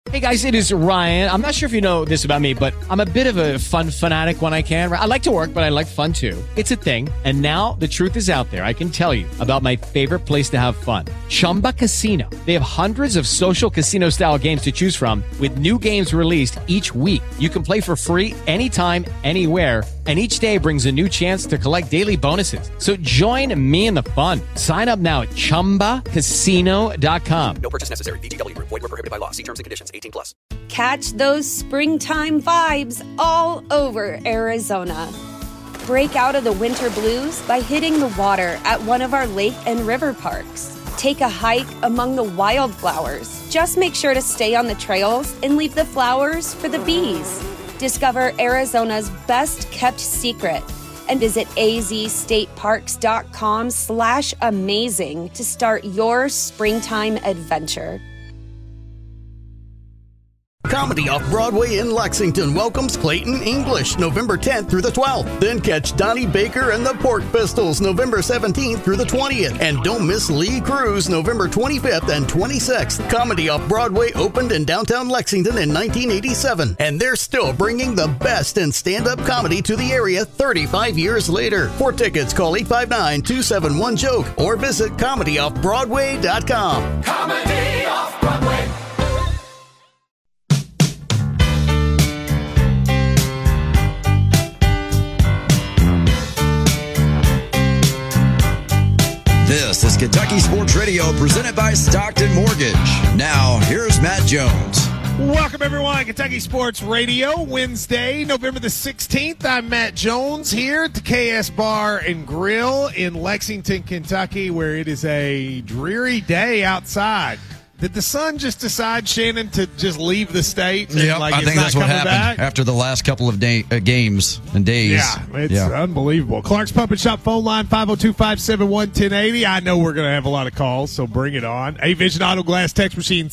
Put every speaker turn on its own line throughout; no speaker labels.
Hey guys, it is Ryan. I'm not sure if you know this about me, but I'm a bit of a fun fanatic when I can. I like to work, but I like fun too. It's a thing. And now the truth is out there. I can tell you about my favorite place to have fun. Chumba Casino. They have hundreds of social casino style games to choose from with new games released each week. You can play for free anytime, anywhere. And each day brings a new chance to collect daily bonuses. So join me in the fun. Sign up now at ChumbaCasino.com.
No purchase necessary. VGW. Void where prohibited by law. See terms and conditions. 18+.
Catch those springtime vibes all over Arizona. Break out of the winter blues by hitting the water at one of our lake and river parks. Take a hike among the wildflowers. Just make sure to stay on the trails and leave the flowers for the bees. Discover Arizona's best-kept secret and visit azstateparks.com/amazing to start your springtime adventure.
Comedy Off-Broadway in Lexington welcomes Clayton English November 10th through the 12th. Then catch Donnie Baker and the Pork Pistols November 17th through the 20th. And don't miss Lee Cruz November 25th and 26th. Comedy Off-Broadway opened in downtown Lexington in 1987. And they're still bringing the best in stand-up comedy to the area 35 years later. For tickets, call 859-271-JOKE or visit ComedyOffBroadway.com.
Comedy Off-Broadway.
This is Kentucky Sports Radio presented by Stockton Mortgage. Now, here's Matt Jones.
Welcome, everyone. Kentucky Sports Radio, Wednesday, November the 16th. I'm Matt Jones here at the KS Bar and Grill in Lexington, Kentucky, where it is a dreary day outside. Did the sun just decide, Shannon, to just leave the state?
Yeah, I think that's what happened after the last couple of games and days.
Yeah, it's unbelievable. Clark's Pump and Shop phone line, 502-571-1080. I know we're going to have a lot of calls, so bring it on. A-Vision Auto Glass text machine,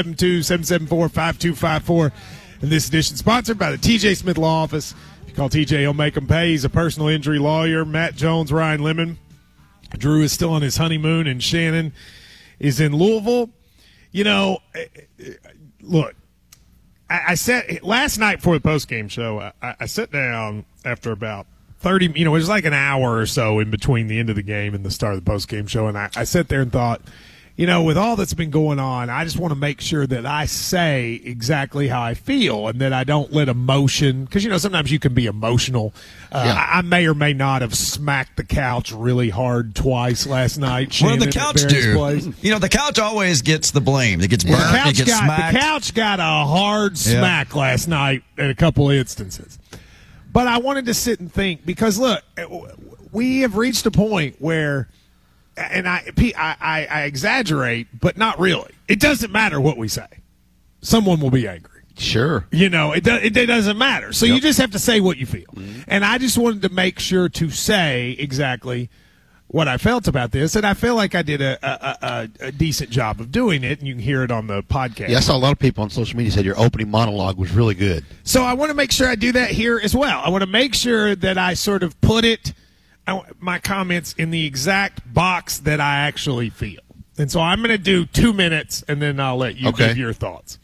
772-774-5254. And this edition sponsored by the TJ Smith Law Office. If you call TJ, he'll make him pay. He's a personal injury lawyer. Matt Jones, Ryan Lemon. Drew is still on his honeymoon, and Shannon is in Louisville. You know, look, I said last night before the postgame show, I sat down after about 30, it was like an hour or so in between the end of the game and the start of the postgame show. And I sat there and thought, with all that's been going on, I just want to make sure that I say exactly how I feel and that I don't let emotion, because, sometimes you can be emotional. I may or may not have smacked the couch really hard twice last night.
What did the couch do? The couch always gets the blame. It gets burnt, it gets smacked.
The couch got a hard smack last night in a couple of instances. But I wanted to sit and think because, look, we have reached a point where – and I exaggerate, but not really. It doesn't matter what we say. Someone will be angry.
Sure.
It doesn't matter. So you just have to say what you feel. Mm-hmm. And I just wanted to make sure to say exactly what I felt about this. And I feel like I did a decent job of doing it. And you can hear it on the podcast.
Yeah, I saw a lot of people on social media said your opening monologue was really good.
So I want to make sure I do that here as well. I want to make sure that I sort of put my comments in the exact box that I actually feel. And so I'm going to do 2 minutes, and then I'll let you give your thoughts.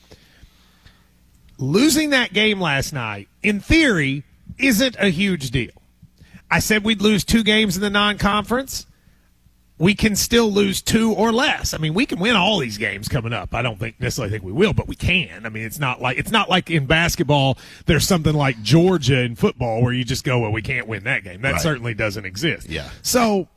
Losing that game last night, in theory, isn't a huge deal. I said we'd lose 2 games in the non-conference. We can still lose 2 or less. I mean, we can win all these games coming up. I don't necessarily think we will, but we can. I mean, it's not like in basketball there's something like Georgia in football where you just go, well, we can't win that game. That certainly doesn't exist.
Yeah.
So,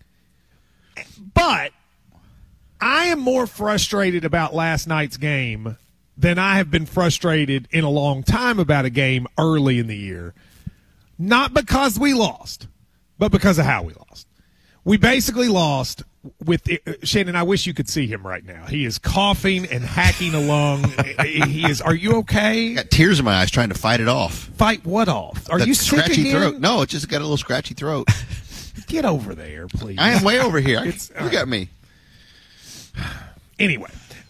but I am more frustrated about last night's game than I have been frustrated in a long time about a game early in the year. Not because we lost, but because of how we lost. We basically lost with Shannon. I wish you could see him right now. He is coughing and hacking a lung. He is. Are you okay?
I got tears in my eyes trying to fight it off.
Fight what off? Are
that
you sick
scratchy
again?
throat? No, it's just got a little scratchy throat.
Get over there, please.
I am way over here. Look at me.
Anyway,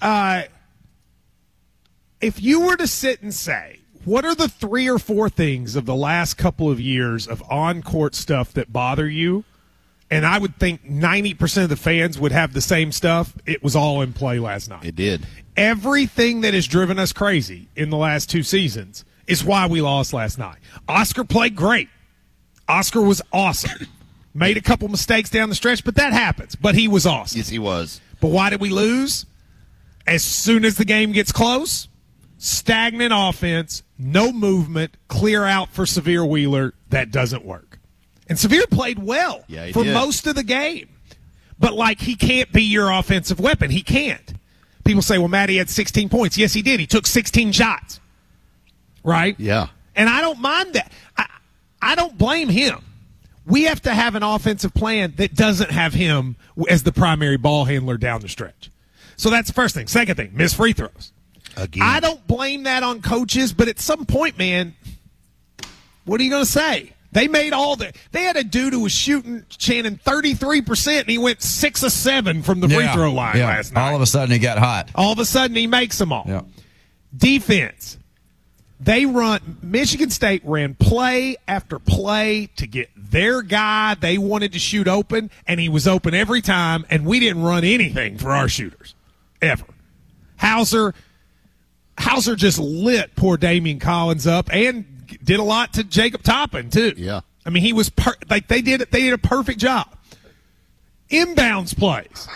if you were to sit and say, what are the 3 or 4 things of the last couple of years of on-court stuff that bother you? and I would think 90% of the fans would have the same stuff. It was all in play last night.
It did.
Everything that has driven us crazy in the last 2 seasons is why we lost last night. Oscar played great. Oscar was awesome. Made a couple mistakes down the stretch, but that happens. But he was awesome.
Yes, he was.
But why did we lose? As soon as the game gets close, stagnant offense, no movement, clear out for Severe Wheeler. That doesn't work. And Severe played well for most of the game. But, like, he can't be your offensive weapon. He can't. People say, well, Matty had 16 points. Yes, he did. He took 16 shots. Right?
Yeah.
And I don't mind that. I don't blame him. We have to have an offensive plan that doesn't have him as the primary ball handler down the stretch. So that's the first thing. Second thing, missed free throws.
Again.
I don't blame that on coaches, but at some point, man, what are you going to say? They made they had a dude who was shooting, Shannon, 33%, and he went 6 of 7 from the free throw line last night.
All of a sudden he got hot.
All of a sudden he makes them all.
Yeah.
Defense. Michigan State ran play after play to get their guy they wanted to shoot open, and he was open every time, and we didn't run anything for our shooters, ever. Hauser just lit poor Damian Collins up and did a lot to Jacob Toppin, too.
Yeah.
I mean, he was they did a perfect job. Inbounds plays.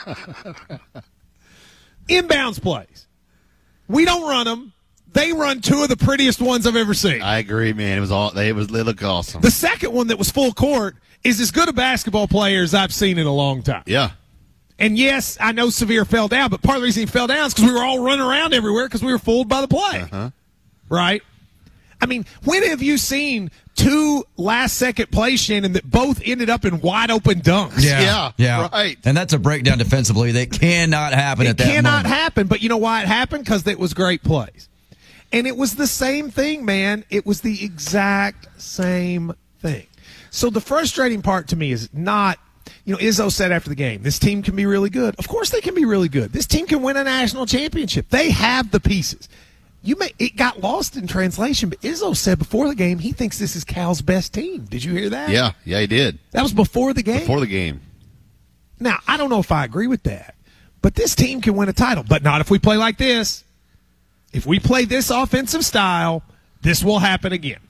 Inbounds plays. We don't run them. They run 2 of the prettiest ones I've ever seen.
I agree, man. They look awesome.
The second one that was full court is as good a basketball player as I've seen in a long time.
Yeah.
And yes, I know Severe fell down, but part of the reason he fell down is because we were all running around everywhere because we were fooled by the play.
Uh-huh.
Right? I mean, when have you seen 2 last-second plays, Shannon, that both ended up in wide-open dunks?
Yeah, right.
And that's a breakdown defensively that cannot happen at that moment.
It cannot happen, but you know why it happened? Because it was great plays. And it was the same thing, man. It was the exact same thing. So the frustrating part to me is not, Izzo said after the game, this team can be really good. Of course they can be really good. This team can win a national championship. They have the pieces. It got lost in translation, but Izzo said before the game he thinks this is Cal's best team. Did you hear that?
Yeah, he did.
That was before the game?
Before the game.
Now, I don't know if I agree with that, but this team can win a title, but not if we play like this. If we play this offensive style, this will happen again.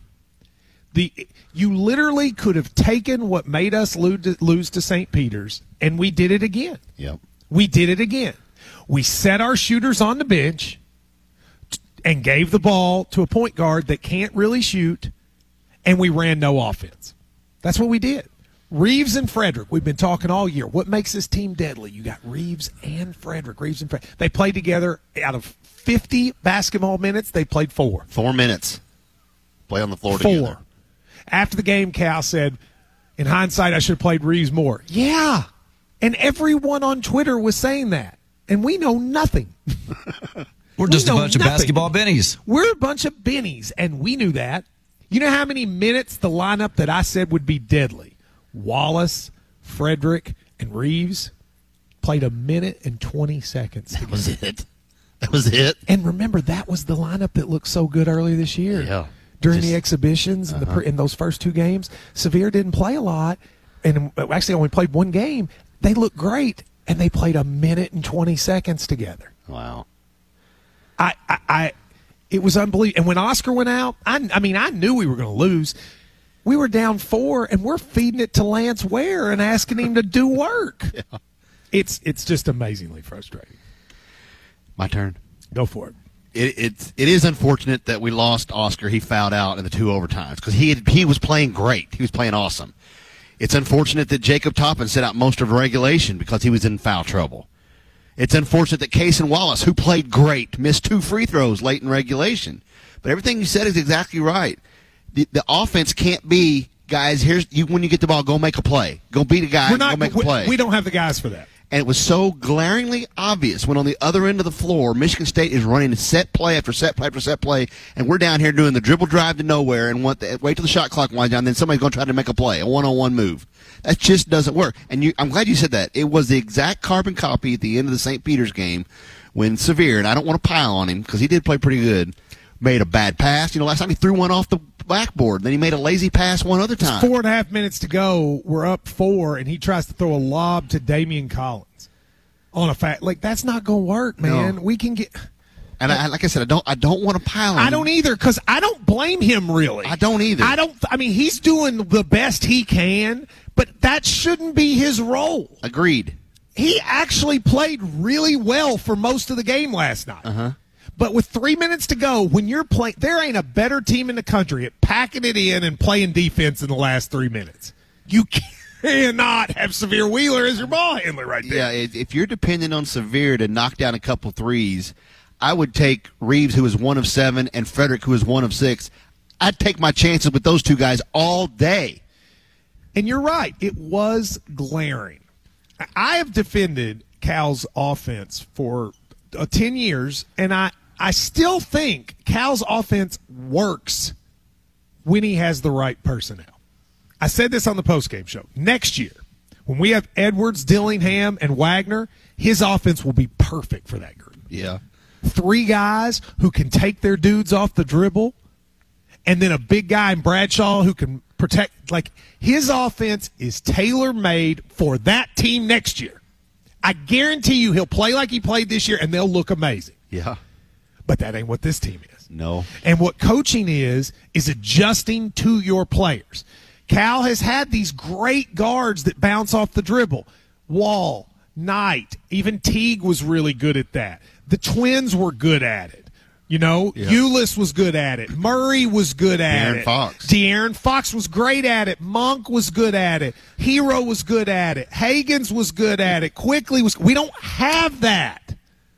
You literally could have taken what made us lose to St. Peter's, and we did it again.
Yep.
We did it again. We set our shooters on the bench and gave the ball to a point guard that can't really shoot, and we ran no offense. That's what we did. Reeves and Frederick, we've been talking all year. What makes this team deadly? You got Reeves and Frederick. They played together out of 50 basketball minutes. They played 4.
4 minutes. Play on the floor together.
4. After the game, Cal said, in hindsight, I should have played Reeves more. Yeah. And everyone on Twitter was saying that. And we know nothing.
We're just a bunch of basketball bennies.
We're a bunch of bennies, and we knew that. You know how many minutes the lineup that I said would be deadly? Wallace, Frederick, and Reeves played 1 minute and 20 seconds.
That was it. That was it.
And remember, that was the lineup that looked so good earlier this year.
Yeah.
During the exhibitions and in those first 2 games, Severe didn't play a lot, and actually only played 1 game. They looked great, and they played 1 minute and 20 seconds together.
Wow.
It was unbelievable. And when Oscar went out, I knew we were going to lose. We were down 4, and we're feeding it to Lance Ware and asking him to do work. Yeah. It's just amazingly frustrating.
My turn.
Go for it.
It is unfortunate that we lost Oscar. He fouled out in the 2 overtimes because he was playing great. He was playing awesome. It's unfortunate that Jacob Toppin set out most of regulation because he was in foul trouble. It's unfortunate that Cason Wallace, who played great, missed 2 free throws late in regulation. But everything you said is exactly right. The offense can't be, guys, when you get the ball, go make a play. Go beat a guy and go make a play.
We don't have the guys for that.
And it was so glaringly obvious when on the other end of the floor, Michigan State is running set play after set play after set play, and we're down here doing the dribble drive to nowhere and wait till the shot clock winds down, then somebody's going to try to make a play, a one-on-one move. That just doesn't work. And I'm glad you said that. It was the exact carbon copy at the end of the St. Peter's game when Severe, and I don't want to pile on him because he did play pretty good, made a bad pass. Last time he threw one off the backboard. Then he made a lazy pass one other time.
4.5 minutes to go. We're up 4, and he tries to throw a lob to Damian Collins on a that's not going to work, man.
No.
We can get.
And like I said, I don't want to pile on him.
I don't either, because I don't blame him, really.
I don't either.
I mean, he's doing the best he can, but that shouldn't be his role.
Agreed.
He actually played really well for most of the game last night.
Uh-huh.
But with 3 minutes to go, when you're playing, there ain't a better team in the country at packing it in and playing defense in the last 3 minutes. You cannot have Severe Wheeler as your ball handler right there.
Yeah, if you're depending on Severe to knock down a couple threes, I would take Reeves, who is 1 of 7, and Frederick, who is 1 of 6. I'd take my chances with those two guys all day.
And you're right. It was glaring. I have defended Cal's offense for 10 years, and I still think Cal's offense works when he has the right personnel. I said this on the postgame show. Next year, when we have Edwards, Dillingham, and Wagner, his offense will be perfect for that group.
Yeah.
3 guys who can take their dudes off the dribble, and then a big guy in Bradshaw who can protect. Like, his offense is tailor-made for that team next year. I guarantee you he'll play like he played this year, and they'll look amazing.
Yeah.
But that ain't what this team is.
No.
And what coaching is adjusting to your players. Cal has had these great guards that bounce off the dribble. Wall, Knight, even Teague was really good at that. The Twins were good at it. You know,
yeah.
Ulis was good at it. Murray was good at it. De'Aaron Fox was great at it. Monk was good at it. Hero was good at it. Hagens was good at it. Quickly was. We don't have that.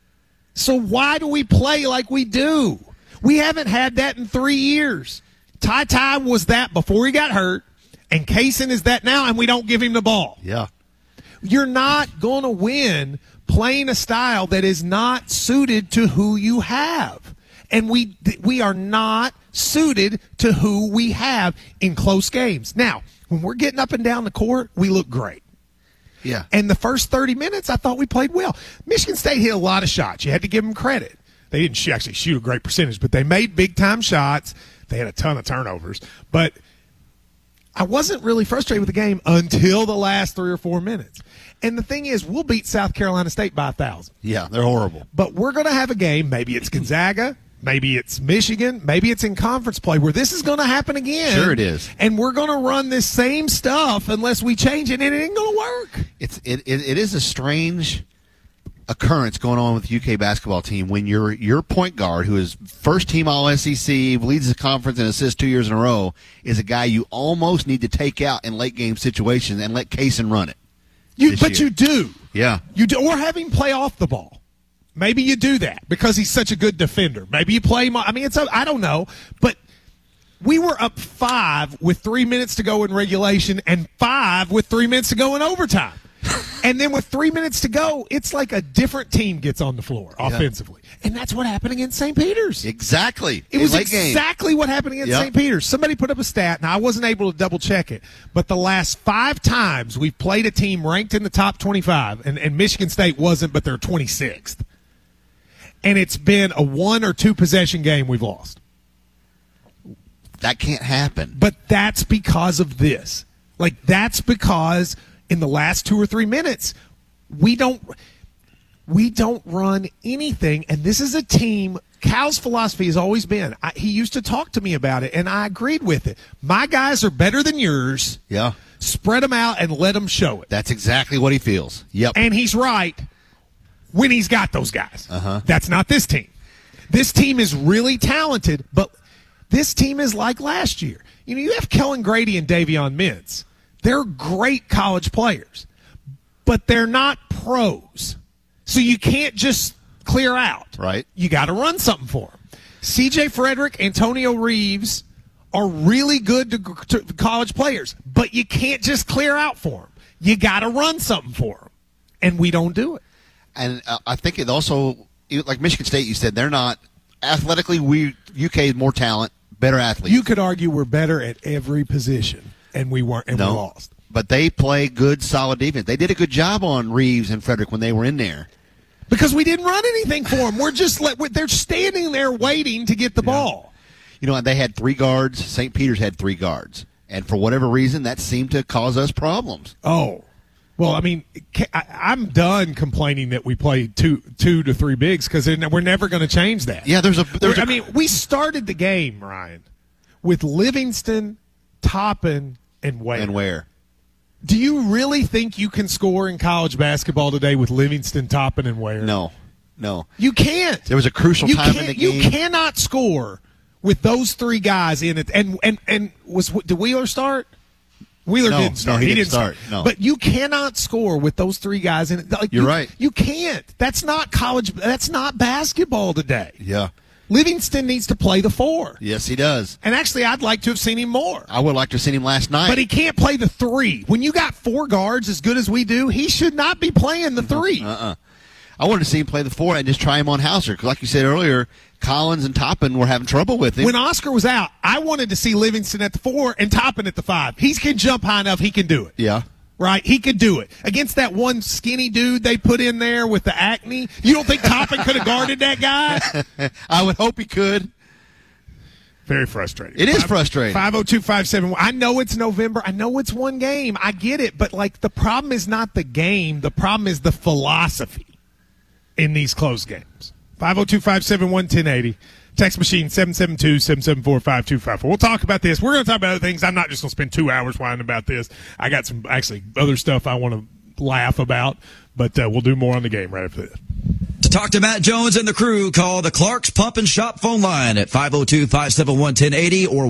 So why do we play like we do? We haven't had that in 3 years. Ty was that before he got hurt, and Kaysen is that now, and we don't give him the ball.
Yeah.
You're not going to win playing a style that is not suited to who you have. And we are not suited to who we have in close games. Now, when we're getting up and down the court, we look great.
Yeah.
And the first 30 minutes, I thought we played well. Michigan State hit a lot of shots. You had to give them credit. They didn't actually shoot a great percentage, but they made big-time shots. They had a ton of turnovers. But I wasn't really frustrated with the game until the last 3 or 4 minutes. And the thing is, we'll beat South Carolina State by 1,000.
Yeah, they're horrible.
But we're going to have a game. Maybe it's Gonzaga. Maybe it's Michigan. Maybe it's in conference play where this is going to happen again.
Sure it is.
And we're going to run this same stuff unless we change it, and it ain't going to work.
It is a strange occurrence going on with the UK basketball team when your point guard, who is first team All-SEC, leads the conference and assists 2 years in a row, is a guy you almost need to take out in late game situations and let Kaysen run it.
But you do.
Yeah.
You do, or have him play off the ball. Maybe you do that because he's such a good defender. Maybe you play him. I mean, I don't know. But we were up 5 with 3 minutes to go in regulation and 5 with 3 minutes to go in overtime. And then with 3 minutes to go, it's like a different team gets on the floor offensively. And that's what happened against St. Peter's.
Exactly.
It was exactly what happened against St. Peter's. Somebody put up a stat, and I wasn't able to double-check it, but the last 5 times we've played a team ranked in the top 25, and Michigan State wasn't, but they're 26th. And it's been a 1 or 2 possession game we've lost.
That can't happen.
But that's because of this. Like, that's because in the last 2 or 3 minutes, we don't run anything. And this is a team, Cal's philosophy has always been, he used to talk to me about it, and I agreed with it. My guys are better than yours.
Yeah.
Spread them out and let them show it.
That's exactly what he feels. Yep.
And he's right when he's got those guys.
Uh-huh.
That's not this team. This team is really talented, but this team is like last year. You know, you have Kellen Grady and Davion Mintz. They're great college players, but they're not pros. So you can't just clear out.
Right.
You got to run something for them. C.J. Frederick, Antonio Reeves are really good to college players, but you can't just clear out for them. You got to run something for them, and we don't do it.
And I think it also, like Michigan State, you said, they're not athletically. UK is more talent, better athletes.
You could argue we're better at every position, and we weren't, and we lost.
But they play good, solid defense. They did a good job on Reeves and Frederick when they were in there.
Because we didn't run anything for them. We're just they're standing there waiting to get the ball.
They had 3 guards. St. Peter's had 3 guards. And for whatever reason, that seemed to cause us problems.
Oh. Well, I mean, I'm done complaining that we play two to 3 bigs because we're never going to change that.
Yeah,
we started the game, Ryan, with Livingston, Toppin, and Ware. Do you really think you can score in college basketball today with Livingston, Toppin, and Ware?
No.
You can't.
There was a crucial time in the game.
You cannot score with those 3 guys in it. And did Wheeler start? Wheeler didn't start.
No, he didn't start. No.
But you cannot score with those 3 guys in it.
You're right.
You can't. That's not college. That's not basketball today.
Yeah.
Livingston needs to play the 4.
Yes, he does.
And actually, I'd like to have seen him more.
I would like to have seen him last night.
But he can't play the 3. When you got 4 guards as good as we do, he should not be playing the 3.
I wanted to see him play the 4 and just try him on Hauser. Because like you said earlier, Collins and Toppin were having trouble with him.
When Oscar was out, I wanted to see Livingston at the 4 and Toppin at the 5. He can jump high enough. He can do it.
Yeah.
Right? He could do it. Against that one skinny dude they put in there with the acne, you don't think Toppin could have guarded that guy?
I would hope he could.
Very frustrating.
It is frustrating.
502-571. I know it's November. I know it's one game. I get it. But, the problem is not the game. The problem is the philosophy in these close games. 502-571-1080. Text machine 772-774-5254. We'll talk about this. We're going to talk about other things. I'm not just going to spend 2 hours whining about this. I got some actually other stuff I want to laugh about, but we'll do more on the game right after this.
To talk to Matt Jones and the crew, call the Clark's Pump and Shop phone line at 502-571-1080 or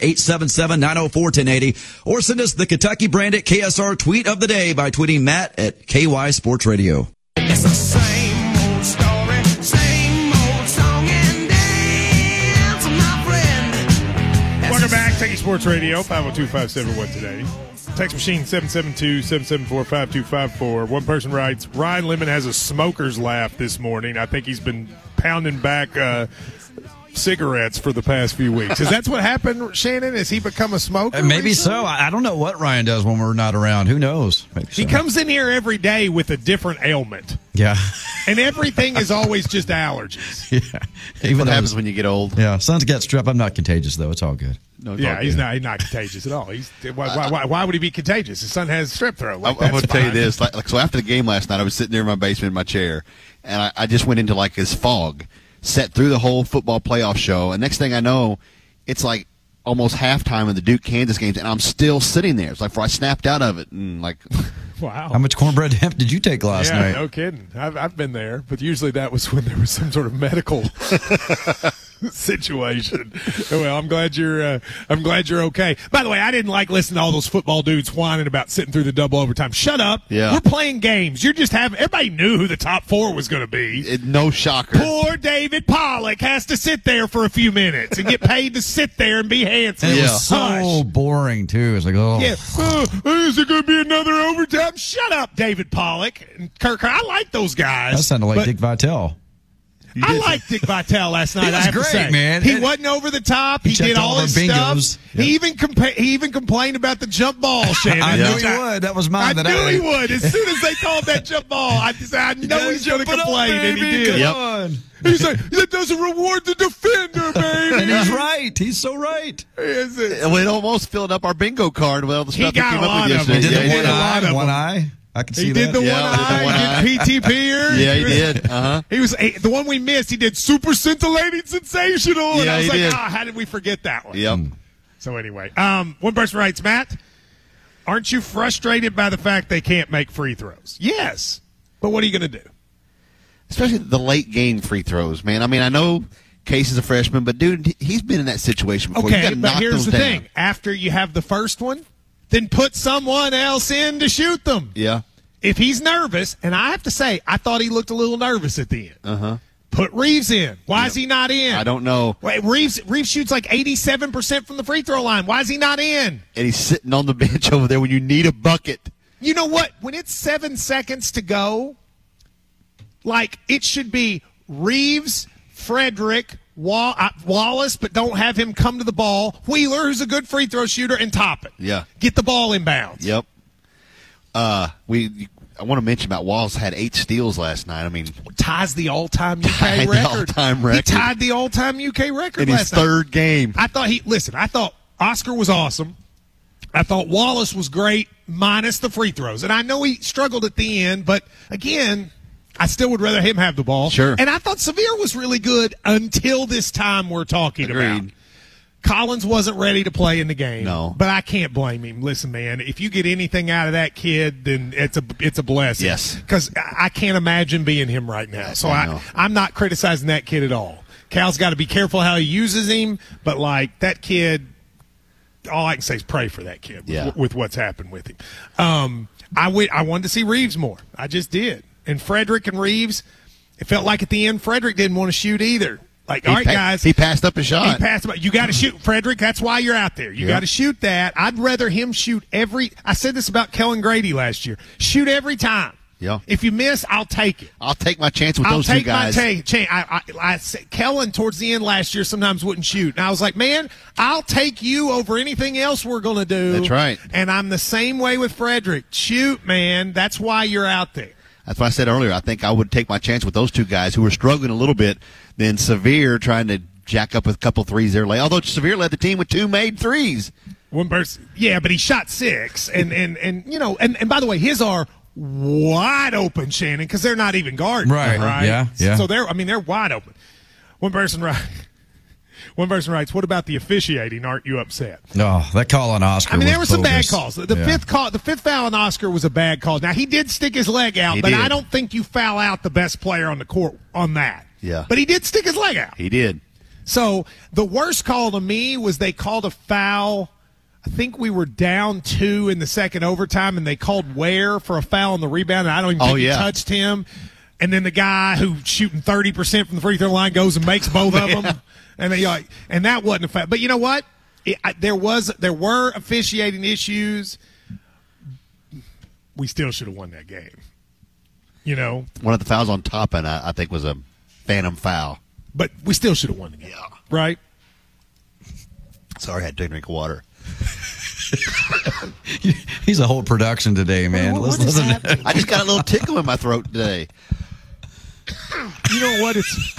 1-877-904-1080, or send us the Kentucky branded KSR tweet of the day by tweeting Matt at KY Sports Radio.
It's the same old story, same old song and dance, my friend.
Welcome back, Kentucky Sports Radio, 502-571-1080. Text machine 772-774-5254. One person writes, Ryan Lemon has a smoker's laugh this morning. I think he's been pounding back cigarettes for the past few weeks. Is that what happened, Shannon? Has he become a smoker?
Maybe
recently?
so. I don't know what Ryan does when we're not around. Who knows? Maybe
He
so.
comes in here every day with a different ailment.
Yeah.
And everything is always just allergies.
Yeah.
Even what happens when you get old.
Yeah. Son's got strep. I'm not contagious, though. It's all good.
No,
yeah, he's not contagious at all. Why would he be contagious? His son has strep throat.
I'm going to tell you this. So after the game last night, I was sitting there in my basement in my chair, and I just went into this fog, sat through the whole football playoff show, and next thing I know, it's almost halftime of the Duke-Kansas games, and I'm still sitting there. It's I snapped out of it. And
wow.
How much cornbread hemp did you take last night?
No kidding. I've been there, but usually that was when there was some sort of medical situation. Well, I'm glad you're okay. By the way, I didn't listening to all those football dudes whining about sitting through the double overtime. Shut up.
Yeah.
We're playing games. You're just everybody knew who the top 4 was going to be.
No shocker.
Poor David Pollock has to sit there for a few minutes and get paid to sit there and be handsome.
It was so boring, too. It's oh.
Yeah. Is it going to be another overtime? Shut up, David Pollock and Kirk. I like those guys.
That sounded like Dick Vitale.
I liked Dick Vitale last night.
He was
I have
great,
to say,
man.
He wasn't over the top. He did all his stuff. Yep. He even complained about the jump ball. Shannon.
I knew he would. That was mine.
I knew he would. As soon as they called that jump ball, I know he's going to complain, and he did.
Yep.
He's like, that doesn't reward the defender, baby.
And he's right. He's so right.
It almost filled up our bingo card with all the stuff that came up with yesterday.
He did the one eye. I can see
he
that.
Did the one eye. He did PTP.
Yeah, he did.
He was the one we missed. He did super scintillating sensational. And I was like, how did we forget that one?
Yep.
So anyway, one person writes, Matt, aren't you frustrated by the fact they can't make free throws? Yes, but what are you going to do?
Especially the late game free throws, man. I mean, I know Case is a freshman, but dude, he's been in that situation before.
Okay, but here's the thing: after you have the first one, then put someone else in to shoot them.
Yeah.
If he's nervous, and I have to say, I thought he looked a little nervous at the end. Put Reeves in. Why is he not in?
I don't know.
Wait, Reeves shoots 87% from the free throw line. Why is he not in?
And he's sitting on the bench over there when you need a bucket.
You know what? When it's 7 seconds to go, it should be Reeves, Frederick, Wallace, but don't have him come to the ball. Wheeler, who's a good free throw shooter, and Toppin.
Yeah.
Get the ball in bounds.
Yep. I want to mention about Wallace had 8 steals last night. I mean,
ties the all-time UK
tied
record.
the all-time record.
He tied the all-time UK record
in his
last night.
third game.
I thought Oscar was awesome. I thought Wallace was great, minus the free throws. And I know he struggled at the end, but again, I still would rather him have the ball.
Sure.
And I thought Sevier was really good until this time we're talking about.
Agreed.
Collins wasn't ready to play in the game.
No.
But I can't blame him. Listen, man, if you get anything out of that kid, then it's a blessing.
Yes.
Because I can't imagine being him right now. So I'm not criticizing that kid at all. Cal's got to be careful how he uses him, but, like, that kid, all I can say is pray for that kid with what's happened with him. I wanted to see Reeves more. I just did. And Frederick and Reeves, it felt like at the end Frederick didn't want to shoot either. Like, all right, guys.
He passed up a shot.
He passed up. You got to shoot, Frederick. That's why you're out there. You got to shoot that. I'd rather him shoot I said this about Kellen Grady last year. Shoot every time.
Yeah.
If you miss, I'll take it.
I'll take my chance with those two guys.
I said Kellen towards the end last year sometimes wouldn't shoot. And I was like, man, I'll take you over anything else we're going to do.
That's right.
And I'm the same way with Frederick. Shoot, man. That's why you're out there.
That's what I said earlier. I think I would take my chance with those two guys who were struggling a little bit than Sevier trying to jack up with a couple threes there late. Although Sevier led the team with 2 made threes.
One person, yeah, but he shot 6. And you know, and by the way, his are wide open, Shannon, because they're not even guarding.
Right. Yeah.
So they're wide open. One person writes, what about the officiating? Aren't you upset?
No, that call on Oscar.
I mean, there were
was
some bad
bogus.
calls. The fifth foul on Oscar was a bad call. Now, he did stick his leg out, but I don't think you foul out the best player on the court on that.
Yeah.
But he did stick his leg out.
He did.
So the worst call to me was they called a foul. I think we were down 2 in the second overtime, and they called Ware for a foul on the rebound, and I don't even think he touched him. And then the guy who's shooting 30% from the free throw line goes and makes both of them. And that wasn't a foul. But you know what? There were officiating issues. We still should have won that game. You know?
One of the fouls on Toppin, I think, was a phantom foul.
But we still should have won the game.
Yeah.
Right?
Sorry, I had to take a drink of water.
He's a whole production today, man. Listen.
I just got a little tickle in my throat today.
You know what?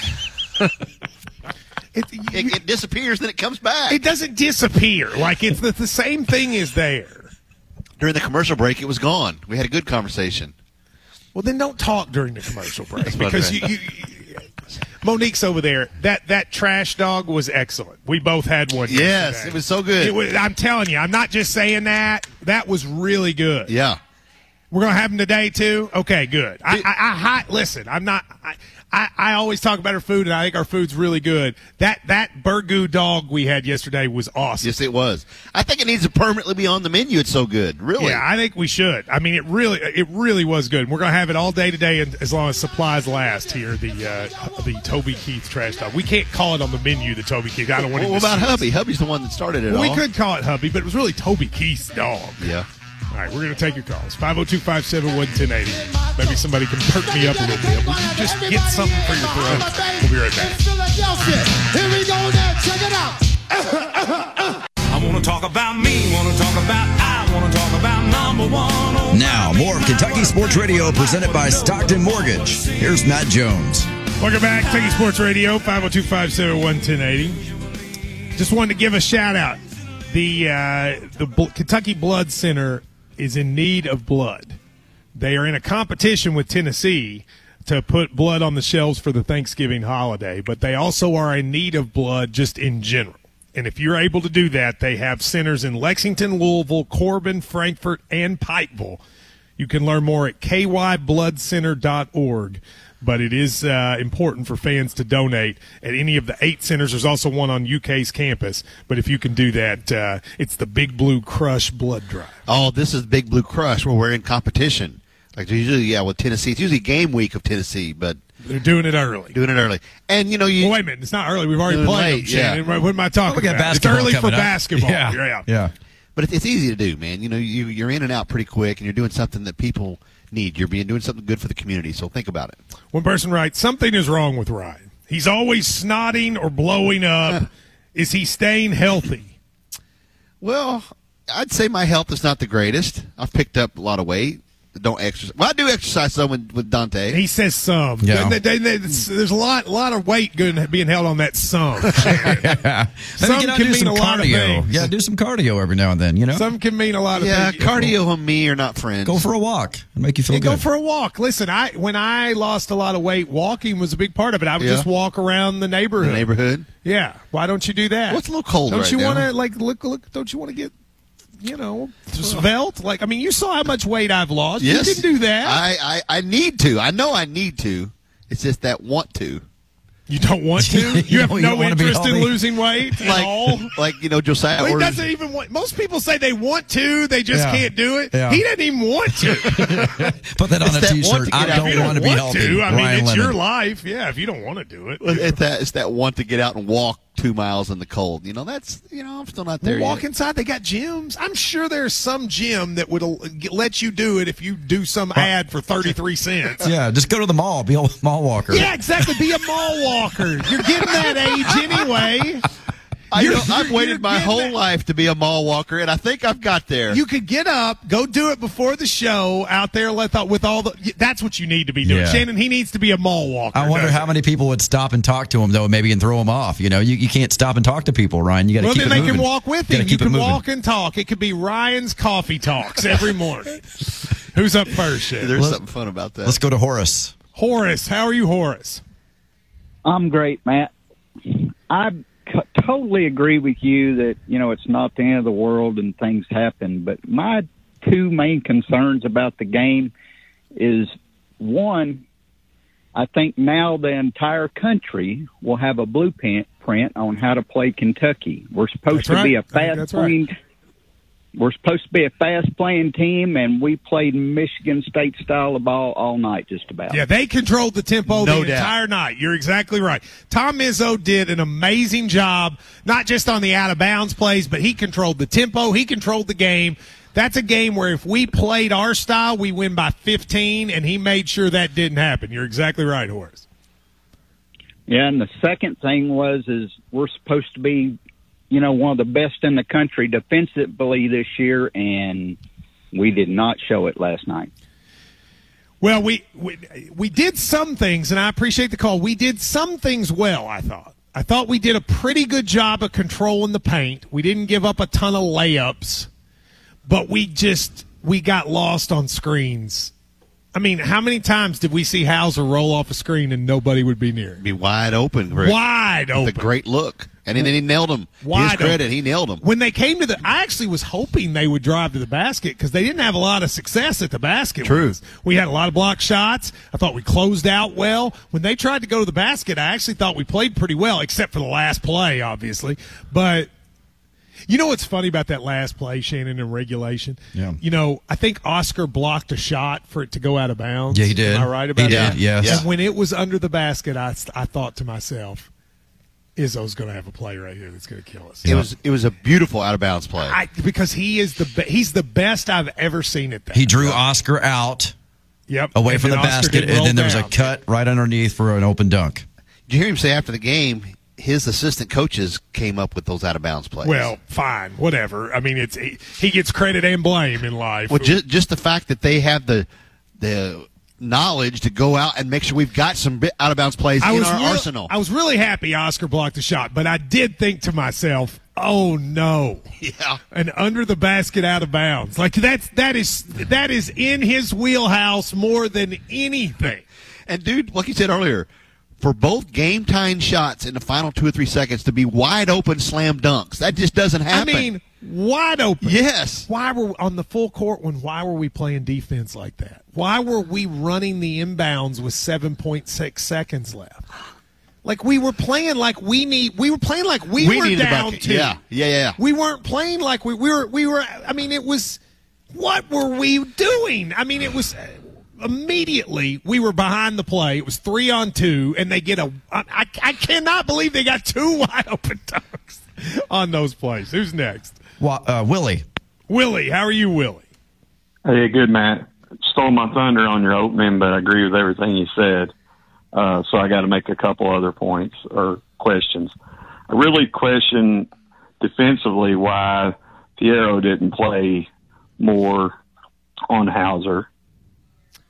It disappears, then it comes back.
It doesn't disappear. Like, it's the same thing is there.
During the commercial break, it was gone. We had a good conversation.
Well, then don't talk during the commercial break because you Monique's over there. That trash dog was excellent. We both had one.
Yes,
yesterday.
it was so good.
I'm telling you, I'm not just saying that. That was really good.
Yeah.
We're going to have them today, too? Okay, good. Listen, I'm not – I always talk about our food, and I think our food's really good. That burgoo dog we had yesterday was awesome.
Yes, it was. I think it needs to permanently be on the menu. It's so good. Really.
Yeah, I think we should. I mean, it really was good. We're going to have it all day today as long as supplies last here, the Toby Keith trash dog. We can't call it on the menu, the Toby Keith. I don't want to.
What about Hubby? Hubby's the one that started it all.
We could call it Hubby, but it was really Toby Keith's dog.
Yeah.
All right, we're going to take your calls. 502-571-1080. Maybe somebody can perk me up a little bit. Will you just get something for your throat? We'll be right back.
Here we go now. Check it out. I want to talk about me. I want to talk about number one.
Now, more of Kentucky Sports Radio presented by Stockton Mortgage. Here's Matt Jones.
Welcome back. Kentucky Sports Radio, 502-571-1080. Just wanted to give a shout-out. The Kentucky Blood Center is in need of blood. They are in a competition with Tennessee to put blood on the shelves for the Thanksgiving holiday, but they also are in need of blood just in general. And if you're able to do that, they have centers in Lexington, Louisville, Corbin, Frankfort, and Pikeville. You can learn more at kybloodcenter.org. But it is important for fans to donate at any of the 8 centers. There's also one on UK's campus. But if you can do that, it's the Big Blue Crush blood drive.
Oh, this is Big Blue Crush where we're in competition. Like usually, with Tennessee. It's usually game week of Tennessee, but
they're doing it early.
And,
well, wait a minute. It's not early. We've already played them, Shannon. What am I talking about? It's early for basketball.
Yeah.
But it's easy to do, man. You're in and out pretty quick, and you're doing something that people need. You're doing something good for the community, so think about it.
One person writes, something is wrong with Ryan. He's always snotting or blowing up. Is he staying healthy?
Well, I'd say my health is not the greatest. I've picked up a lot of weight. don't exercise. Well, I do exercise some with Dante.
He says some.
Yeah.
There's a lot of weight being held on that some.
Yeah.
Some
Maybe
can mean a lot of things.
Yeah, do some cardio every now and then, you know?
Some can mean a lot of
Yeah,
things.
cardio and me are not friends.
Go for a walk and make you feel
Yeah,
good.
go for a walk. Listen, when I lost a lot of weight, walking was a big part of it. I would just walk around the neighborhood. Yeah. Why don't you do that?
Well, it's a little cold
Don't
right
you
now.
want to look? Don't you want to get, svelte? Like, I mean, you saw how much weight I've lost.
Yes.
You can do that.
I need to. I know I need to. It's just that want to.
You don't want to? You have
You
no
wanna be
interest in
healthy?
losing weight at all?
Like, Josiah
He
orders.
doesn't even want. Most people say they want to, they just
Yeah.
can't do it.
Yeah.
He doesn't even want to.
Put that on
It's
a
that want
T-shirt.
to get
I
out.
If
don't
you
want to be healthy.
I mean,
Ryan
it's
Lemon.
your life. Yeah, if you don't want to do it.
It's that want to get out and walk 2 miles in the cold. That's I'm still not there
Walk
yet.
inside. They got gyms. I'm sure there's some gym that would let you do it if you do some ad for 33 cents.
Yeah, just go to the mall. Be a mall walker.
Yeah, exactly. Be a mall walker. You're getting that age anyway.
I've waited my whole life to be a mall walker, and I think I've got there.
You could get up, go do it before the show out there. With all the. That's what you need to be doing.
Yeah.
Shannon, he needs to be a mall walker.
I wonder
doesn't
how many people would stop and talk to him, though, maybe and throw him off. You can't stop and talk to people, Ryan. You got to
Well,
keep
then
it
they
moving.
can walk with
Gotta
him. You
keep it
can
moving.
walk and talk. It could be Ryan's coffee talks every morning. Who's up first, Shannon?
There's something fun about that.
Let's go to Horace.
Horace, how are you, Horace?
I'm great, Matt. I totally agree with you that, it's not the end of the world and things happen. But my two main concerns about the game is, one, I think now the entire country will have a blueprint on how to play Kentucky. We're supposed to be a fast-playing We're supposed to be a fast-playing team, and we played Michigan State style of ball all night just about.
Yeah, they controlled the tempo
No
the
doubt.
entire night. You're exactly right. Tom Izzo did an amazing job, not just on the out-of-bounds plays, but he controlled the tempo. He controlled the game. That's a game where if we played our style, we win by 15, and he made sure that didn't happen. You're exactly right, Horace.
Yeah, and the second thing is we're supposed to be, one of the best in the country defensively this year, and we did not show it last night.
Well, we did some things, and I appreciate the call. We did some things well, I thought. I thought we did a pretty good job of controlling the paint. We didn't give up a ton of layups, but we got lost on screens. I mean, how many times did we see Hauser roll off a screen and nobody would be near?
Be wide open. Rick.
Wide open.
With a great look. And then he nailed him.
Wide
His credit,
open.
he nailed him.
When they came to I actually was hoping they would drive to the basket because they didn't have a lot of success at the basket.
True.
We had a lot of block shots. I thought we closed out well. When they tried to go to the basket, I actually thought we played pretty well, except for the last play, obviously. But you know what's funny about that last play, Shannon, in regulation?
Yeah.
I think Oscar blocked a shot for it to go out of bounds.
Yeah, he did.
Am I right about
He
that?
did, yes.
And when it was under the basket, I thought to myself, Izzo's going to have a play right here that's going to kill us.
It was a beautiful out of bounds play.
Because he's the best I've ever seen at that.
He drew Oscar out
Yep.
away
And
from the
then Oscar
basket,
didn't
and
roll
then there was a
down.
cut right underneath for an open dunk.
Did you hear him say after the game, his assistant coaches came up with those out of bounds plays?
Well, fine, whatever. I mean, he gets credit and blame in life.
Well, just the fact that they have the knowledge to go out and make sure we've got some out of bounds plays in our arsenal.
I was really happy Oscar blocked the shot, but I did think to myself, oh no.
Yeah.
An under the basket out of bounds. Like that is in his wheelhouse more than anything.
And dude, like you said earlier, for both game-tying shots in the final 2 or 3 seconds to be wide open slam dunks, that just doesn't happen.
I mean, wide open.
Yes.
Why were on the full court why were we playing defense like that? Why were we running the inbounds with 7.6 seconds left? Like we were playing like we were
needed
down
a bucket.
2.
Yeah.
We weren't playing like we were I mean, it was, what were we doing? I mean, it was immediately we were behind the play. It was 3-on-2, and they get I cannot believe they got 2 wide open dunks on those plays. Who's next?
Willie.
Willie, how are you, Willie?
Hey, good, Matt. Stole my thunder on your opening, but I agree with everything you said. So I got to make a couple other points or questions. I really question defensively why Fierro didn't play more on Hauser.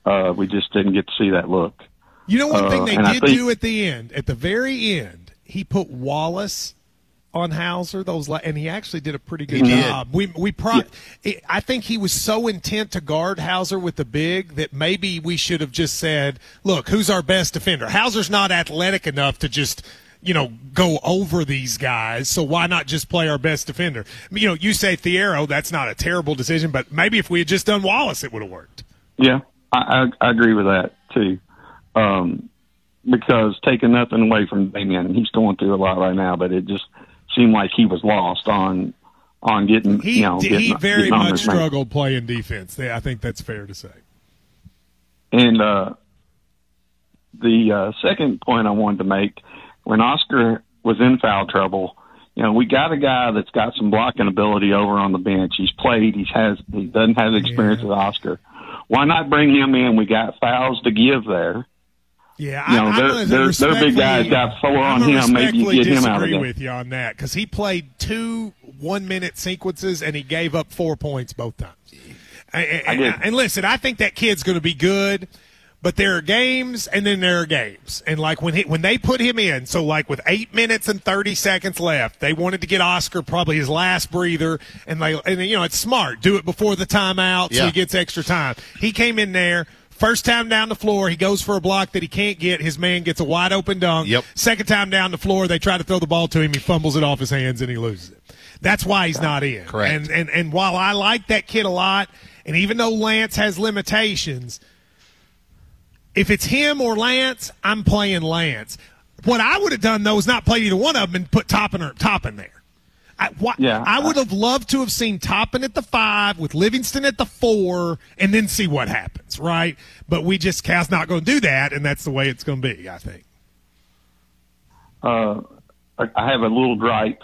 We just didn't get to see that look.
You know, one thing they
and I
did
think-
do at the end, at the very end, he put Wallace on Hauser, and he actually did a pretty good job. I think he was so intent to guard Hauser with the big that maybe we should have just said, look, who's our best defender? Hauser's not athletic enough to just, go over these guys, so why not just play our best defender? You say Thiero, that's not a terrible decision, but maybe if we had just done Wallace, it would have worked.
Yeah, I agree with that, too. Because taking nothing away from Damian, and he's going through a lot right now, but it just seemed like he was lost on getting.
He very
on
much
his man.
struggled playing defense. I think that's fair to say.
And the second point I wanted to make, when Oscar was in foul trouble, we got a guy that's got some blocking ability over on the bench. He's played. He doesn't have the experience with Oscar. Why not bring him in? We got fouls to give there.
Yeah,
their big guys got 4 on him. Maybe you get him out of
disagree
there.
with you on that because he played 2 1-minute sequences and he gave up 4 points both times. And listen, I think that kid's going to be good, but there are games and then there are games. And like when they put him in, so like with 8 minutes and 30 seconds left, they wanted to get Oscar probably his last breather, and it's smart, do it before the timeout so he gets extra time. He came in there. First time down the floor, he goes for a block that he can't get. His man gets a wide-open dunk.
Yep.
Second time down the floor, they try to throw the ball to him. He fumbles it off his hands, and he loses it. That's why he's not in.
Correct.
And while I like that kid a lot, and even though Lance has limitations, if it's him or Lance, I'm playing Lance. What I would have done, though, is not play either one of them and put Toppin there. I would have loved to have seen Toppin at the 5 with Livingston at the 4 and then see what happens, right? But Cal's not going to do that, and that's the way it's going to be, I think.
I have a little gripe.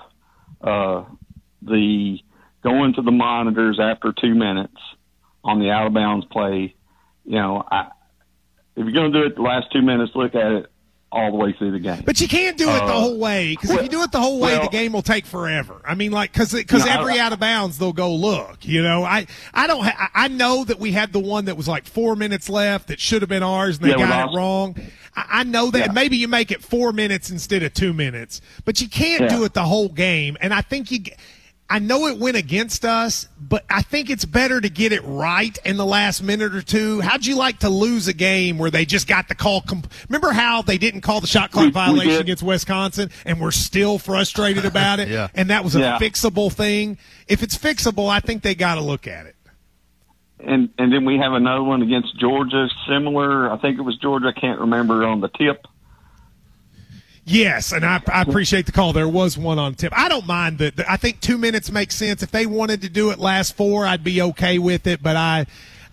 The going to the monitors after 2 minutes on the out of bounds play, if you're going to do it the last 2 minutes, look at it all the way through the game.
But you can't do it the whole way, because if you do it the whole way, the game will take forever. I mean, because every out of bounds they'll go look. I know that we had the one that was like 4 minutes left that should have been ours, and they got it wrong. I know that. Yeah. Maybe you make it 4 minutes instead of 2 minutes, but you can't do it the whole game. And I think I know it went against us, but I think it's better to get it right in the last minute or two. How'd you like to lose a game where they just got the call? Remember how they didn't call the shot clock violation against Wisconsin, and we're still frustrated about it?
Yeah.
And that was a fixable thing. If it's fixable, I think they got to look at it.
And then we have another one against Georgia, similar. I think it was Georgia. I can't remember on the tip.
Yes, and I appreciate the call. There was one on tip. I don't mind that. I think 2 minutes makes sense. If they wanted to do it last 4, I'd be okay with it. But I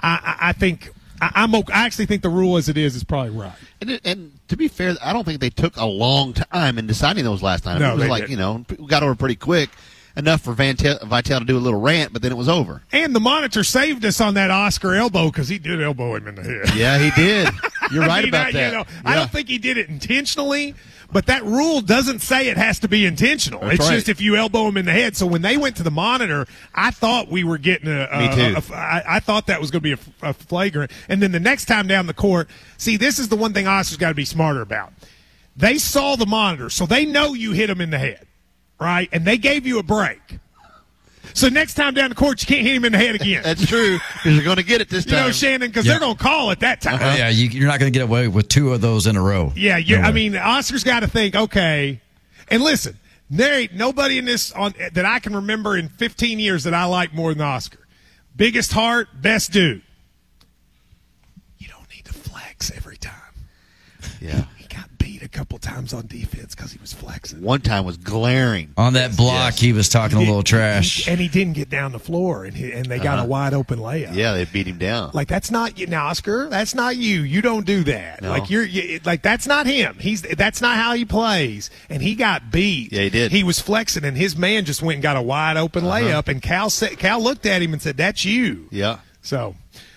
actually think the rule as it is probably right.
And to be fair, I don't think they took a long time in deciding those last time.
No,
it was like
didn't.
we got over pretty quick. Enough for Vitale to do a little rant, but then it was over.
And the monitor saved us on that Oscar elbow because he did elbow him in the head.
Yeah, he did. You're right about that.
I don't think he did it intentionally, but that rule doesn't say it has to be intentional.
That's
it's
right.
just if you elbow him in the head. So when they went to the monitor, I thought we were getting
Me too.
I thought that was going to be a flagrant. And then the next time down the court, see, this is the one thing Oscar's got to be smarter about. They saw the monitor, so they know you hit him in the head, right? And they gave you a break. So next time down the court, you can't hit him in the head again.
That's true, because you're going to get it this time.
Shannon, because they're going to call it that time.
Yeah, you're not going to get away with 2 of those in a row.
Yeah, I mean, Oscar's got to think, okay. And listen, there ain't nobody in this that I can remember in 15 years that I like more than Oscar. Biggest heart, best dude. You don't need to flex every time.
Yeah.
Got beat a couple times on defense because he was flexing.
One time was glaring.
On that block, he was talking a little trash.
And he didn't get down the floor, and they got a wide open layup.
Yeah, they beat him down.
Like, that's not you. Now, Oscar, that's not you. You don't do that.
No.
Like, that's not him. That's not how he plays. And he got beat.
Yeah, he did.
He was flexing, and his man just went and got a wide open layup, and Cal looked at him and said, "That's you."
Yeah.
So,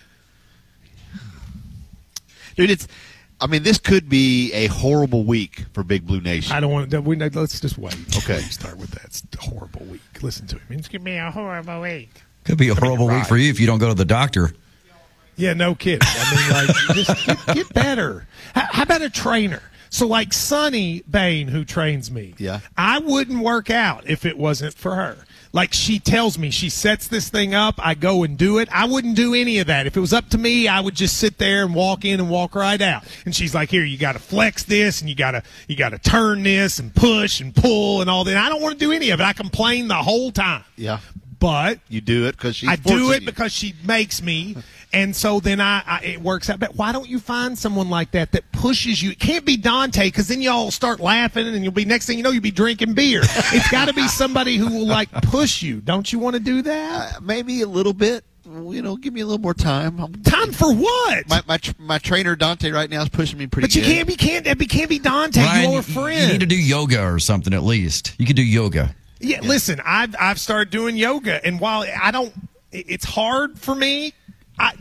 dude, this could be a horrible week for Big Blue Nation.
I don't want to. Let's just wait.
Okay.
Start with that. It's a horrible week. Listen to him. It's going to be a horrible week.
Could be a horrible week for you if you don't go to the doctor.
Yeah, no kidding. I mean, like, just get better. How about a trainer? So, like Sonny Bain, who trains me, I wouldn't work out if it wasn't for her. Like, she tells me, she sets this thing up, I go and do it. I wouldn't do any of that. If it was up to me, I would just sit there and walk in and walk right out. And she's like, here, you got to flex this, and you got to turn this and push and pull and all that. I don't want to do any of it. I complain the whole time.
Yeah.
But
you do it because
I do it because she makes me, and so then it works out. But why don't you find someone like that pushes you? It can't be Dante, because then y'all start laughing, and you'll be, next thing you know, you'll be drinking beer. It's got to be somebody who will like push you. Don't you want to do that?
Maybe a little bit. You know, give me a little more time.
Time for what?
My trainer Dante right now is pushing me pretty.
But you
good.
can't be Dante.
Ryan,
You're a friend.
You need to do yoga or something at least. You could do yoga.
Yeah, listen, I've started doing yoga, and while it's hard for me. I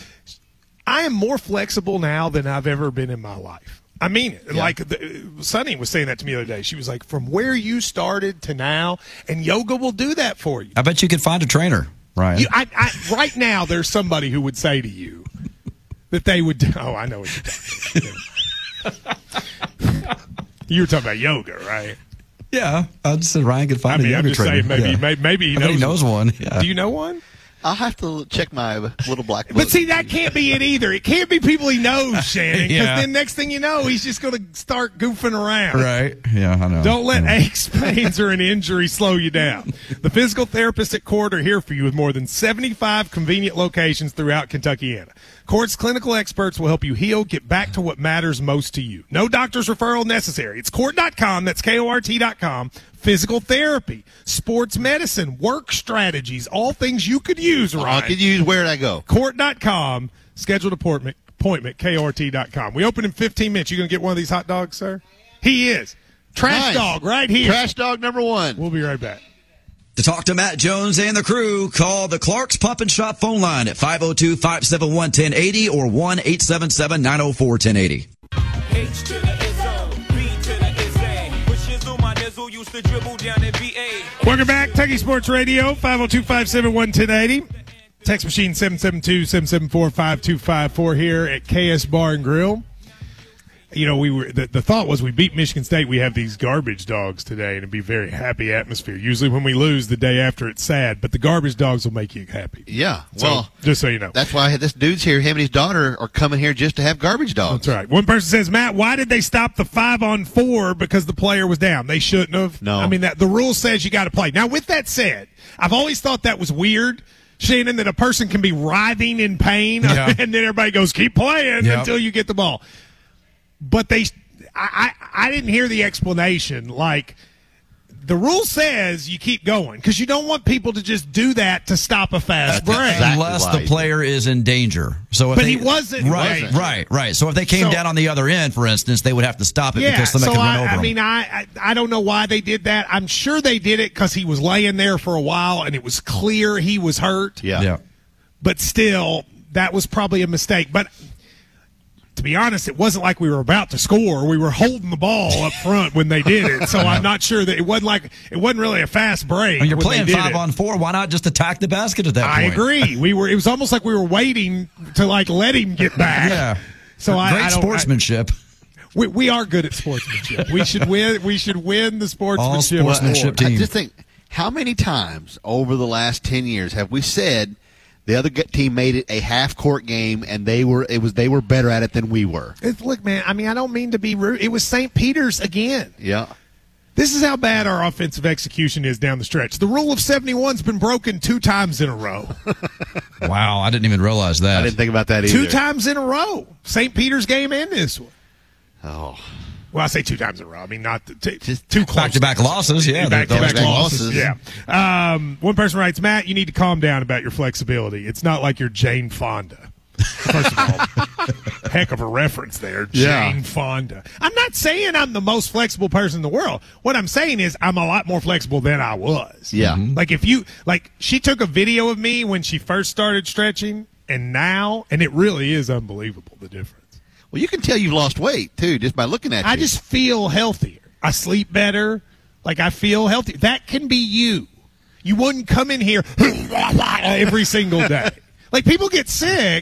am more flexible now than I've ever been in my life. I mean it.
Yeah.
Like Sunny was saying that to me the other day. She was like, from where you started to now, and yoga will do that for you.
I bet you could find a trainer, Ryan.
Right now, there's somebody who would say to you that they would. Oh, I know what you're talking about. You were talking about yoga, right?
Yeah, I just said Ryan could find a yoga trainer.
Saying maybe he
knows one. Yeah.
Do you know one?
I'll have to check my little black book.
But see, that can't be it either. It can't be people he knows, Shannon, because
Yeah.
then next thing you know, he's just going to start goofing around.
Right. Yeah, I know.
Don't let aches, pains, or an injury slow you down. The physical therapists at Court are here for you with more than 75 convenient locations throughout Kentuckiana. Court's clinical experts will help you heal, get back to what matters most to you. No doctor's referral necessary. It's Court.com. That's KORT.com. Physical therapy, sports medicine, work strategies, all things you could use, Ryan.
I could use. Where'd I go?
Court.com. Scheduled appointment, KORT.com. We open in 15 minutes. You going to get one of these hot dogs, sir? He is. Trash dog right here.
Trash dog number one.
We'll be right back.
To talk to Matt Jones and the crew, call the Clark's Pump and Shop phone line at 502-571-1080 or 1-877-904-1080.
H to the Izzo, B to the Izzy. With Shizzle, my nizzle used to dribble down in BA.
Welcome back. Kentucky Sports Radio, 502-571-1080. Text machine 772-774-5254 here at KS Bar and Grill. You know, the thought was we beat Michigan State, we have these garbage dogs today, and it'd be a very happy atmosphere. Usually when we lose the day after, it's sad, but the garbage dogs will make you happy.
Yeah,
well, just so you know.
That's why this dude's here. Him and his daughter are coming here just to have garbage dogs.
That's right. One person says, Matt, why did they stop the 5-on-4 because the player was down? They shouldn't have.
No.
I mean, the rule says you got to play. Now, with that said, I've always thought that was weird, Shannon, that a person can be writhing in pain, and then everybody goes, keep playing until you get the ball. But I didn't hear the explanation. Like, the rule says you keep going because you don't want people to just do that to stop a fast break.
Unless the player is in danger. So,
he wasn't.
Right. So if they came down on the other end, for instance, they would have to stop it because somebody could run over them.
I mean, I don't know why they did that. I'm sure they did it because he was laying there for a while and it was clear he was hurt.
Yeah.
But still, that was probably a mistake. But to be honest, it wasn't like we were about to score. We were holding the ball up front when they did it. So I'm not sure that it wasn't really a fast break.
When you're playing 5-on-4, why not just attack the basket at that point?
I agree. It was almost like we were waiting to let him get back.
Yeah.
So
Great sportsmanship.
We are good at sportsmanship. We should win. We should win the sportsmanship.
All sportsmanship team.
I just think, how many times over the last 10 years have we said the other team made it a half-court game, and they were better at it than we were?
Look, man, I mean, I don't mean to be rude. It was St. Peter's again.
Yeah.
This is how bad our offensive execution is down the stretch. The rule of 71's been broken 2 times in a row.
Wow, I didn't even realize that.
I didn't think about that either.
2 times in a row. St. Peter's game and this one.
Oh.
Well, I say 2 times in a row. I mean, not just 2 close.
Back-to-back losses, yeah.
Back-to-back losses, yeah. One person writes, Matt, you need to calm down about your flexibility. It's not like you're Jane Fonda. First of all, heck of a reference there, Jane Fonda. I'm not saying I'm the most flexible person in the world. What I'm saying is I'm a lot more flexible than I was.
Yeah.
Like she took a video of me when she first started stretching and now, and it really is unbelievable, the difference.
Well, you can tell you've lost weight, too, just by looking at you.
I just feel healthier. I sleep better. Like, I feel healthy. That can be you. You wouldn't come in here every single day. Like, people get sick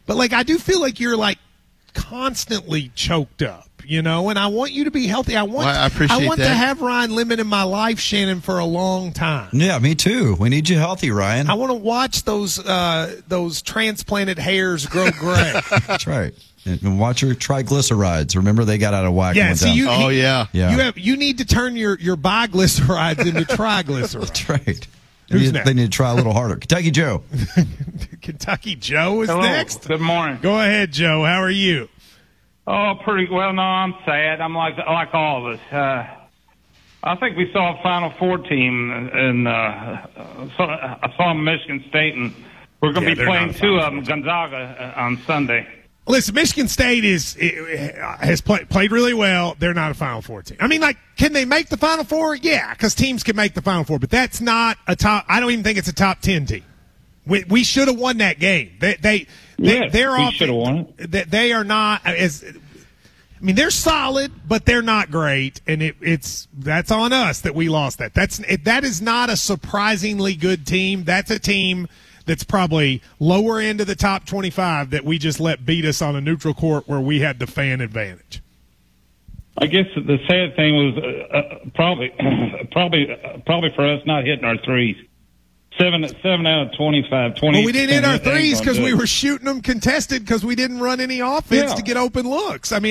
But, like, I do feel like you're, like, constantly choked up, you know, and I want you to be healthy. I want to have Ryan Lemon in my life, Shannon, for a long time.
Yeah, me too. We need you healthy, Ryan.
I want to watch those transplanted hairs grow gray.
That's right. And watch your triglycerides. Remember, they got out of whack.
Yeah, so
yeah.
You need to turn your biglycerides into triglycerides.
That's right.
Who's next?
They need to try a little harder. Kentucky Joe.
Kentucky Joe is
Hello.
next.
Good morning.
Go ahead, Joe. How are you?
Oh, pretty well. No, I'm sad. I'm like all of us. I think we saw a Final Four team, and I saw Michigan State, and we're going to be playing two of them, Gonzaga, on Sunday.
Listen, Michigan State has played really well. They're not a Final Four team. I mean, like, can they make the Final Four? Yeah, because teams can make the Final Four, but that's not a top. I don't even think it's a top 10 team. We should have won that game.
We should have won it.
They are not as. I mean, they're solid, but they're not great, and that's on us that we lost that. That is not a surprisingly good team. That's a team that's probably lower end of the top 25 that we just let beat us on a neutral court where we had the fan advantage.
I guess the sad thing was probably for us not hitting our threes. 7 out of 25. 20.
Well, we didn't hit our threes because we were shooting them contested because we didn't run any offense to get open looks. I mean,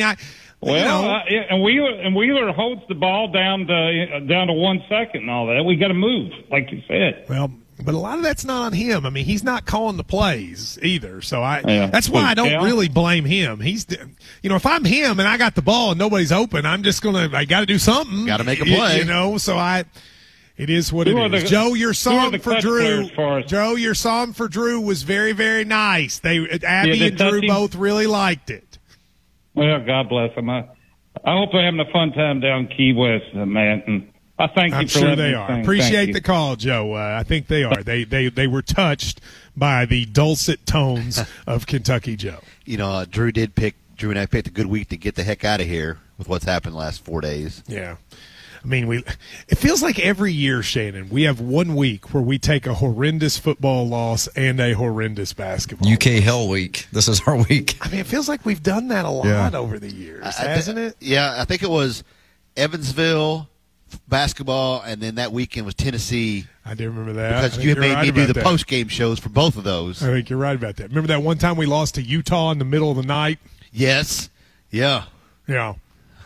and Wheeler holds the ball down to 1 second and all that. We got to move, like you said.
Well, but a lot of that's not on him. I mean, he's not calling the plays either. So that's why I don't really blame him. He's, if I'm him and I got the ball and nobody's open, I'm just I got to do something.
Got to make a play.
So it is what it is. Joe, your song for Drew. Joe, your song for Drew was very, very nice. Abby and Drew both really liked it.
Well, God bless them. I hope they're having a fun time down Key West, man. And I thank you
I'm
for
sure they
me
are.
sing.
Appreciate the call, Joe. I think they are. They were touched by the dulcet tones of Kentucky Joe.
Drew and I picked a good week to get the heck out of here with what's happened the last 4 days.
Yeah. I mean, it feels like every year, Shannon, we have 1 week where we take a horrendous football loss and a horrendous basketball
UK Hell Week. This is our week.
I mean, it feels like we've done that a lot over the years, hasn't it?
Yeah, I think it was Evansville basketball, and then that weekend was Tennessee.
I do remember that.
Because you made me do the post-game shows for both of those.
I think you're right about that. Remember that one time we lost to Utah in the middle of the night?
Yes. Yeah.
Yeah.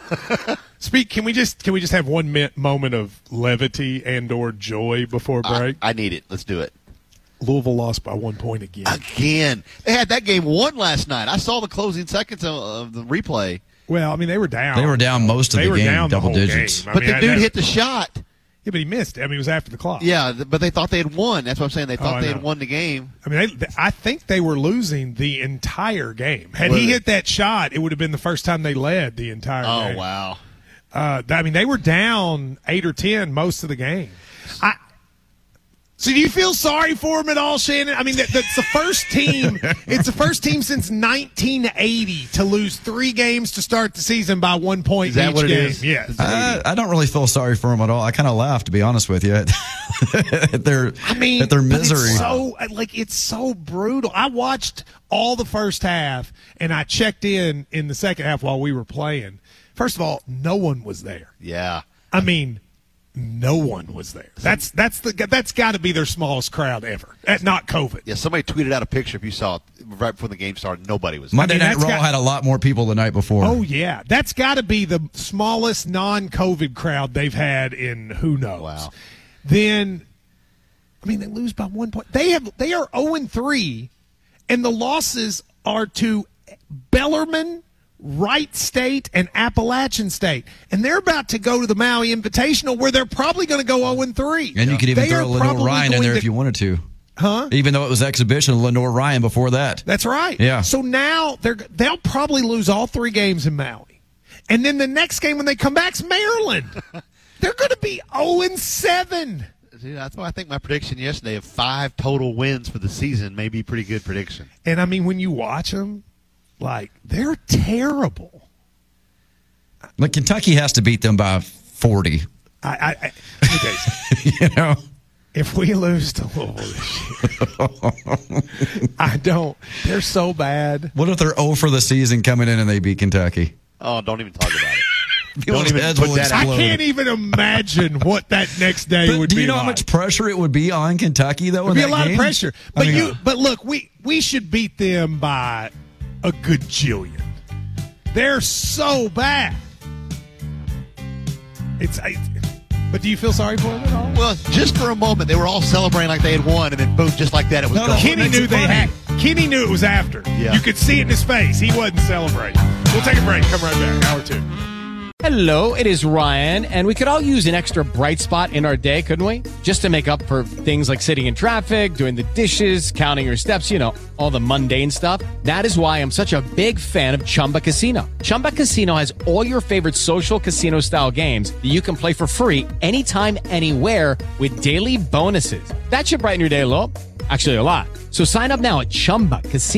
Can we just have 1 moment of levity and/or joy before break?
I need it. Let's do it.
Louisville lost by 1 point again.
Again, they had that game won last night. I saw the closing seconds of the replay.
Well, I mean, they were down.
They were down most of the game, double digits.
But the dude hit the shot.
Yeah, but he missed it. I mean, it was after the clock.
Yeah, but they thought they had won. That's what I'm saying. They thought they had won the game.
I mean, I think they were losing the entire game. Had he hit that shot, it would have been the first time they led the entire game.
Oh, wow.
I mean, they were down 8 or 10 most of the game. So do you feel sorry for them at all, Shannon? I mean, that's the first team. It's the first team since 1980 to lose 3 games to start the season by 1 point.
Is that
each
what it
game.
is?
Yes.
I don't really feel sorry for them at all. I kind of laugh, to be honest with you, at their misery.
It's so brutal. I watched all the first half, and I checked in the second half while we were playing. First of all, no one was there.
Yeah.
I mean, no one was there. That's got to be their smallest crowd ever. Not COVID.
Yeah, somebody tweeted out a picture. If you saw it right before the game started, nobody was there.
Monday Night Raw had a lot more people the night before.
Oh yeah, that's got to be the smallest non-COVID crowd they've had in who knows.
Wow.
Then, I mean, they lose by 1 point. They are 0-3, and the losses are to Bellarmine, Wright State, and Appalachian State. And they're about to go to the Maui Invitational where they're probably going to go 0-3.
And you could even throw Lenore Ryan in there if you wanted to.
Huh?
Even though it was exhibition, Lenore Ryan before that.
That's right.
Yeah.
So now they'll probably lose all 3 games in Maui. And then the next game when they come back is Maryland. They're going to be 0-7.
Dude, that's why I think my prediction yesterday of 5 total wins for the season may be a pretty good prediction.
And, I mean, when you watch them, they're terrible.
Like, Kentucky has to beat them by 40.
Okay. If we lose to Louisville this year, I don't. They're so bad.
What if they're 0 for the season coming in and they beat Kentucky?
Oh, don't even talk about it.
People's heads will explode.
I can't even imagine what that next day would be.
Do you know how much pressure it would be on Kentucky, though?
It would be a lot
game?
of pressure. But but look, we should beat them by a gajillion. They're so bad. But do you feel sorry for them at all?
Well, just for a moment, they were all celebrating like they had won, and then boom, just like that, it was gone.
Kenny knew it was after.
Yeah.
You could see it in his face. He wasn't celebrating. We'll take a break. Come right back. Hour 2.
Hello, it is Ryan, and we could all use an extra bright spot in our day, couldn't we? Just to make up for things like sitting in traffic, doing the dishes, counting your steps, all the mundane stuff. That is why I'm such a big fan of Chumba Casino. Chumba Casino has all your favorite social casino-style games that you can play for free anytime, anywhere with daily bonuses. That should brighten your day a little. Actually, a lot. So sign up now at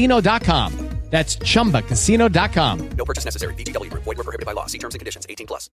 ChumbaCasino.com. That's ChumbaCasino.com.
No purchase necessary. VGW Group. Void where prohibited by law. See terms and conditions. 18+.